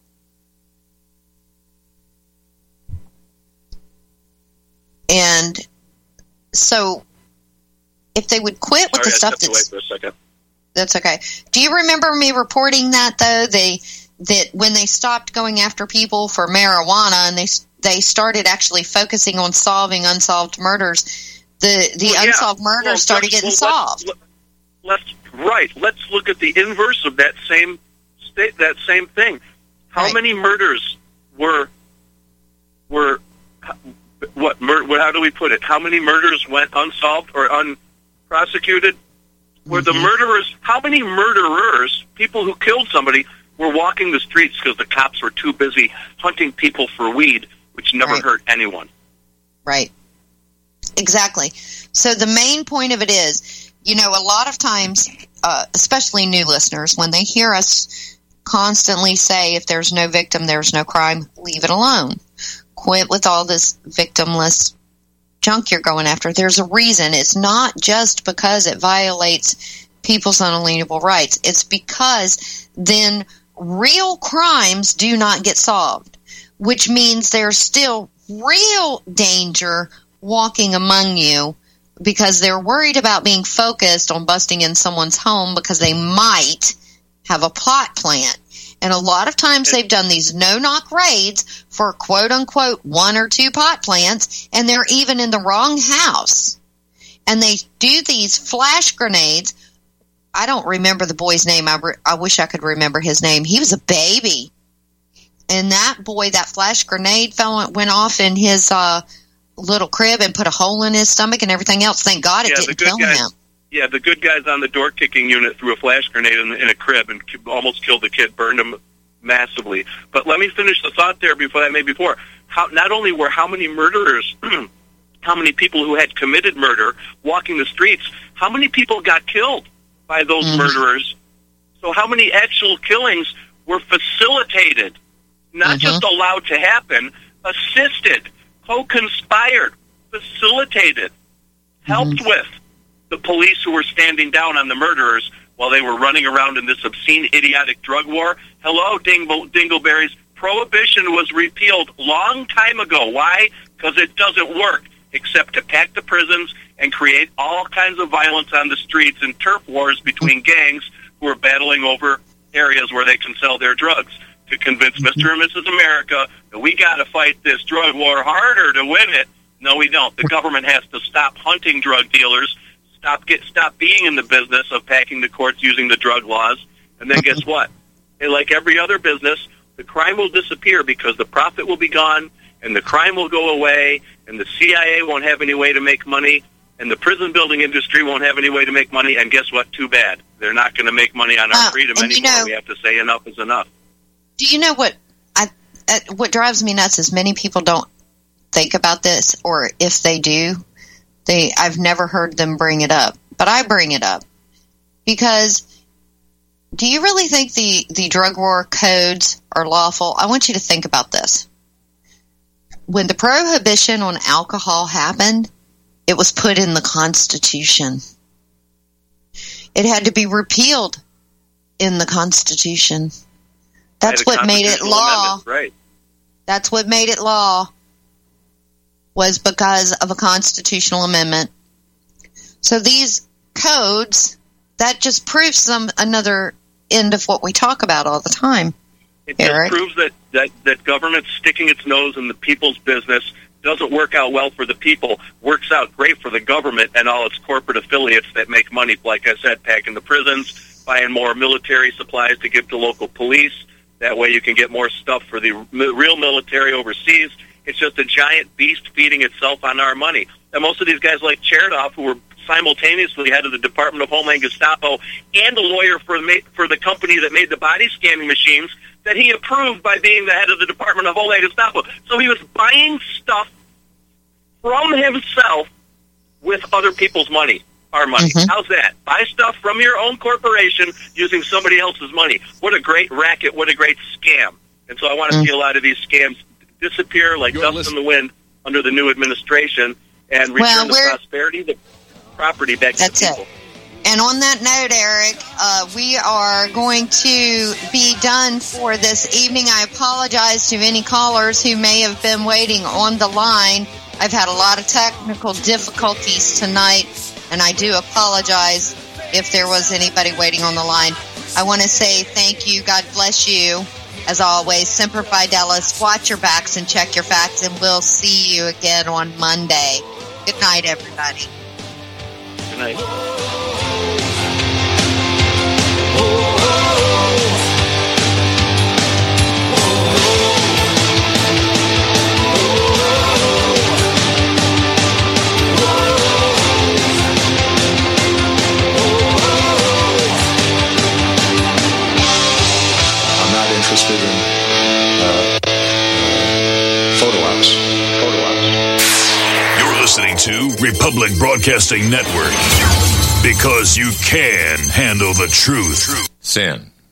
And so if they would quit with Sorry, the stuff I stepped that's... away for a second. That's okay. Do you remember me reporting that, though? They that when they stopped going after people for marijuana and they they started actually focusing on solving unsolved murders, the the well, yeah. unsolved murders well, started getting well, solved. Let's, let's right. Let's look at the inverse of that same state. That same thing. How right. many murders were were what? Mur- how do we put it? How many murders went unsolved or unprosecuted? Where the murderers, how many murderers, people who killed somebody, were walking the streets because the cops were too busy hunting people for weed, which never right. hurt anyone. Right. Exactly. So the main point of it is, you know, a lot of times, uh, especially new listeners, when they hear us constantly say, if there's no victim, there's no crime, leave it alone. Quit with all this victimless junk you're going after. There's a reason. It's not just because it violates people's unalienable rights. It's because then real crimes do not get solved, which means there's still real danger walking among you because they're worried about being focused on busting in someone's home because they might have a plot plant. And a lot of times they've done these no-knock raids for quote-unquote one or two pot plants, and they're even in the wrong house. And they do these flash grenades. I don't remember the boy's name. I, re- I wish I could remember his name. He was a baby. And that boy, that flash grenade fell, went off in his uh, little crib and put a hole in his stomach and everything else. Thank God it yeah, didn't kill guys, him. Yeah, the good guys on the door-kicking unit threw a flash grenade in, in a crib and almost killed the kid, burned him massively. But let me finish the thought there before that made before. How, not only were how many murderers, how many people who had committed murder walking the streets, how many people got killed by those mm. murderers? So how many actual killings were facilitated, not mm-hmm. just allowed to happen, assisted, co-conspired, facilitated, helped mm-hmm. with the police who were standing down on the murderers while they were running around in this obscene, idiotic drug war? Hello, Dingle, Dingleberries. Prohibition was repealed long time ago. Why? Because it doesn't work except to pack the prisons and create all kinds of violence on the streets and turf wars between gangs who are battling over areas where they can sell their drugs to convince Mister and Missus America that we got to fight this drug war harder to win it. No, we don't. The government has to stop hunting drug dealers, stop get stop being in the business of packing the courts using the drug laws, and then guess what? Hey, like every other business, the crime will disappear because the profit will be gone, and the crime will go away, and the C I A won't have any way to make money, and the prison building industry won't have any way to make money, and guess what? Too bad. They're not going to make money on our uh, freedom anymore. You know, we have to say enough is enough. Do you know what I, uh, what drives me nuts is many people don't think about this, or if they do, they I've never heard them bring it up. But I bring it up because do you really think the, the drug war codes are lawful? I want you to think about this. When the prohibition on alcohol happened, it was put in the Constitution. It had to be repealed in the Constitution. That's what made it law. Right. That's what made it law, was because of a constitutional amendment. So these codes, that just proves some another end of what we talk about all the time. It Eric. just proves that, that, that government sticking its nose in the people's business doesn't work out well for the people, works out great for the government and all its corporate affiliates that make money, like I said, packing the prisons, buying more military supplies to give to local police. That way you can get more stuff for the real military overseas. It's just a giant beast feeding itself on our money. And most of these guys like Chertoff, who were simultaneously head of the Department of Homeland Gestapo and a lawyer for for the company that made the body scanning machines that he approved by being the head of the Department of Homeland Gestapo. So he was buying stuff from himself with other people's money, our money. Mm-hmm. How's that? Buy stuff from your own corporation using somebody else's money. What a great racket. What a great scam. And so I want to mm-hmm. see a lot of these scams disappear like You're dust listening. in the wind under the new administration and return well, the prosperity, the property back That's to the people. It. And on that note, Eric, uh, we are going to be done for this evening. I apologize to any callers who may have been waiting on the line. I've had a lot of technical difficulties tonight, and I do apologize if there was anybody waiting on the line. I want to say thank you. God bless you. As always, Semper Fidelis, watch your backs and check your facts, and we'll see you again on Monday. Good night, everybody. Good night. Interested in uh, uh, photo ops. Photo ops. You're listening to Republic Broadcasting Network. Because you can handle the truth. Sin.